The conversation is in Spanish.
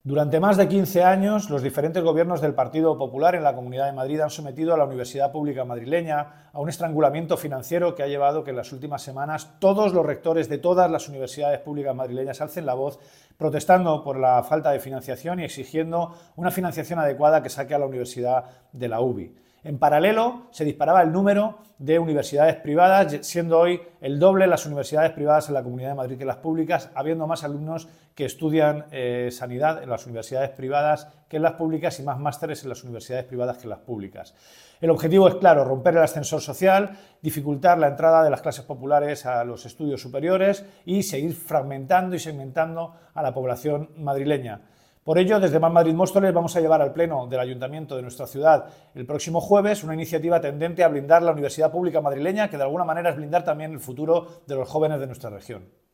Durante más de 15 años, los diferentes gobiernos del Partido Popular en la Comunidad de Madrid han sometido a la Universidad Pública Madrileña a un estrangulamiento financiero que ha llevado que en las últimas semanas todos los rectores de todas las universidades públicas madrileñas alcen la voz protestando por la falta de financiación y exigiendo una financiación adecuada que saque a la universidad de la UBI. En paralelo, se disparaba el número de universidades privadas, siendo hoy el doble las universidades privadas en la Comunidad de Madrid que las públicas, habiendo más alumnos que estudian sanidad en las universidades privadas que en las públicas y más másteres en las universidades privadas que en las públicas. El objetivo es claro, romper el ascensor social, dificultar la entrada de las clases populares a los estudios superiores y seguir fragmentando y segmentando a la población madrileña. Por ello, desde Más Madrid Móstoles vamos a llevar al Pleno del Ayuntamiento de nuestra ciudad el próximo jueves una iniciativa tendente a blindar la Universidad Pública Madrileña, que de alguna manera es blindar también el futuro de los jóvenes de nuestra región.